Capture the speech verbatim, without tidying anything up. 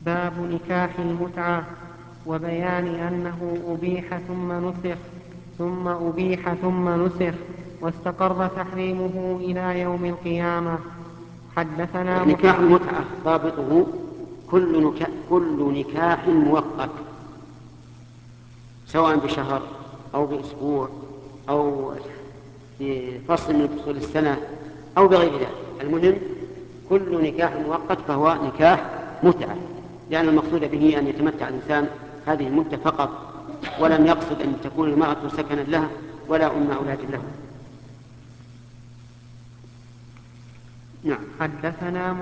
باب نكاح المتعة وبيان أنه أبيح ثم نسخ ثم أبيح ثم نسخ واستقر تحريمه إلى يوم القيامة. حدثنا نكاح المتعة ضابطه كل, نكا كل نكاح مؤقت، سواء بشهر أو بأسبوع أو بفصل من فصول السنة أو بغير ذلك. المهم كل نكاح مؤقت فهو نكاح متعة، لأن المقصود به أن يتمتع الإنسان هذه المدة فقط، ولم يقصد أن تكون المرأة سكنا لها ولا أم أولاد له. نعم. حدثنا